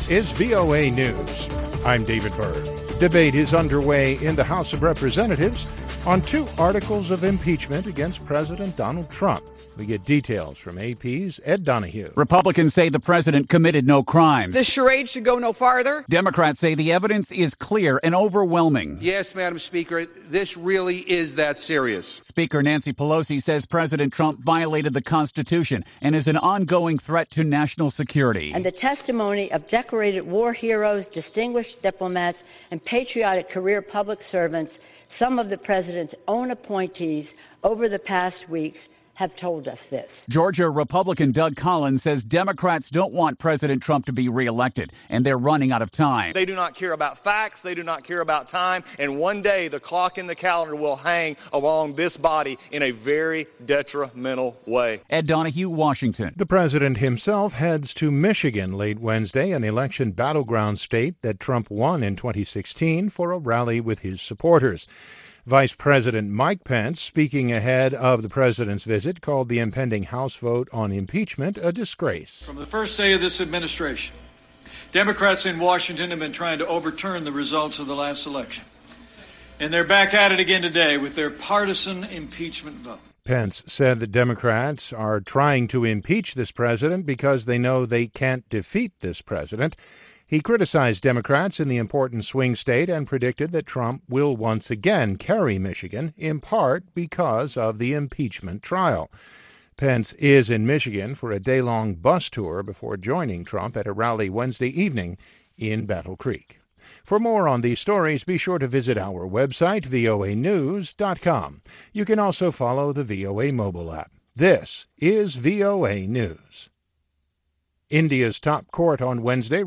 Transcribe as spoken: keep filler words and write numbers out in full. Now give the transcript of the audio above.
This is V O A News. I'm David Byrd. Debate is underway in the House of Representatives on two articles of impeachment against President Donald Trump. We get details from A P's Ed Donahue. Republicans say the president committed no crimes. This charade should go no farther. Democrats say the evidence is clear and overwhelming. Yes, Madam Speaker, this really is that serious. Speaker Nancy Pelosi says President Trump violated the Constitution and is an ongoing threat to national security. And the testimony of decorated war heroes, distinguished diplomats, and patriotic career public servants, some of the president's own appointees over the past weeks, have told us this. Georgia Republican Doug Collins says Democrats don't want President Trump to be reelected, and they're running out of time. They do not care about facts. They do not care about time. And one day the clock in the calendar will hang along this body in a very detrimental way. Ed Donahue, Washington. The president himself heads to Michigan late Wednesday, an election battleground state that Trump won in twenty sixteen, for a rally with his supporters. Vice President Mike Pence, speaking ahead of the president's visit, called the impending House vote on impeachment a disgrace. From the first day of this administration, Democrats in Washington have been trying to overturn the results of the last election. And they're back at it again today with their partisan impeachment vote. Pence said that Democrats are trying to impeach this president because they know they can't defeat this president. He criticized Democrats in the important swing state and predicted that Trump will once again carry Michigan, in part because of the impeachment trial. Pence is in Michigan for a day-long bus tour before joining Trump at a rally Wednesday evening in Battle Creek. For more on these stories, be sure to visit our website, V O A news dot com. You can also follow the V O A mobile app. This is V O A News. India's top court on Wednesday